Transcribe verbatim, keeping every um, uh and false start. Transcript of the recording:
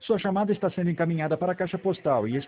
Sua chamada está sendo encaminhada para a caixa postal e